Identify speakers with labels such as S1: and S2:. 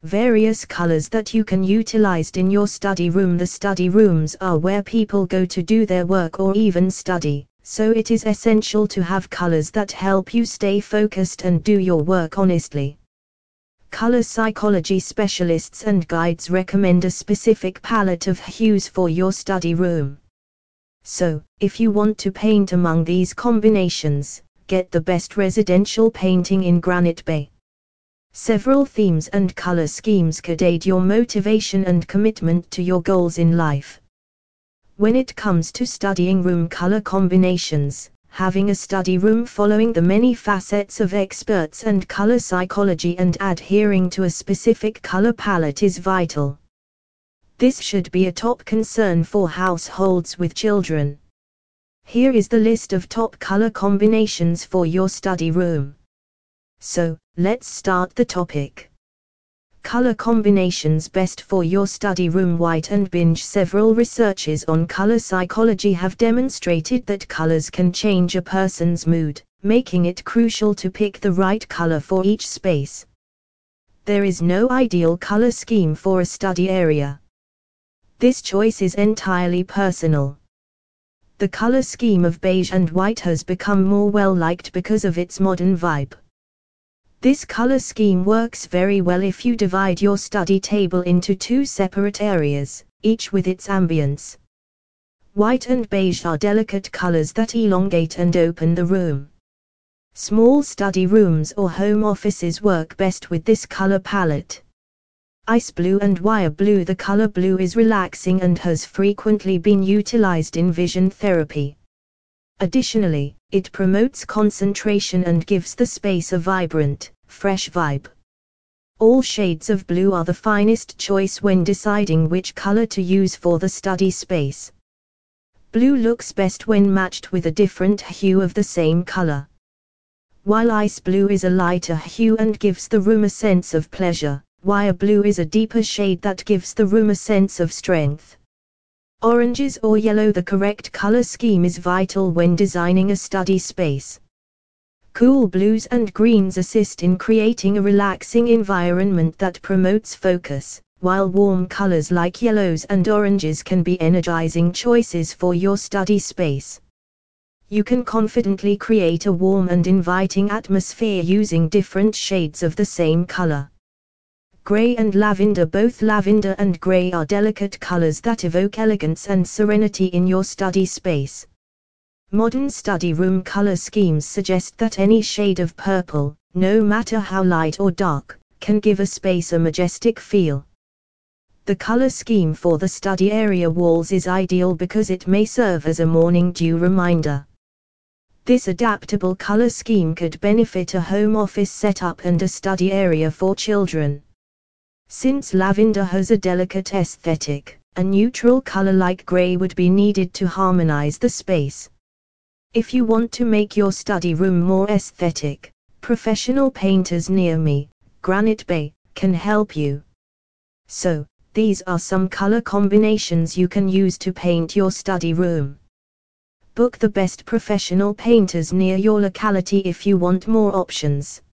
S1: Various colors that you can utilize in your study room. The study rooms are where people go to do their work or even study, so it is essential to have colors that help you stay focused and do your work honestly. Color psychology specialists and guides recommend a specific palette of hues for your study room. So, if you want to paint among these combinations, get the best residential painting in Granite Bay. Several themes and color schemes could aid your motivation and commitment to your goals in life. When it comes to studying room color combinations, having a study room following the many facets of experts and color psychology and adhering to a specific color palette is vital. This should be a top concern for households with children. Here is the list of top color combinations for your study room. So, let's start the topic. Color combinations best for your study room. White and beige. Several researches on color psychology have demonstrated that colors can change a person's mood, making it crucial to pick the right color for each space. There is no ideal color scheme for a study area. This choice is entirely personal. The color scheme of beige and white has become more well-liked because of its modern vibe. This color scheme works very well if you divide your study table into two separate areas, each with its ambience. White and beige are delicate colors that elongate and open the room. Small study rooms or home offices work best with this color palette. Ice blue and wire blue. The color blue is relaxing and has frequently been utilized in vision therapy. Additionally, it promotes concentration and gives the space a vibrant, fresh vibe. All shades of blue are the finest choice when deciding which color to use for the study space. Blue looks best when matched with a different hue of the same color. While ice blue is a lighter hue and gives the room a sense of pleasure, wire blue is a deeper shade that gives the room a sense of strength. Oranges or yellow. The correct color scheme is vital when designing a study space. Cool blues and greens assist in creating a relaxing environment that promotes focus, while warm colors like yellows and oranges can be energizing choices for your study space. You can confidently create a warm and inviting atmosphere using different shades of the same color. Gray and lavender. Both lavender and gray are delicate colors that evoke elegance and serenity in your study space. Modern study room color schemes suggest that any shade of purple, no matter how light or dark, can give a space a majestic feel. The color scheme for the study area walls is ideal because it may serve as a morning dew reminder. This adaptable color scheme could benefit a home office setup and a study area for children. Since lavender has a delicate aesthetic, a neutral color like gray would be needed to harmonize the space. If you want to make your study room more aesthetic, professional painters near me, Granite Bay, can help you. So, these are some color combinations you can use to paint your study room. Book the best professional painters near your locality if you want more options.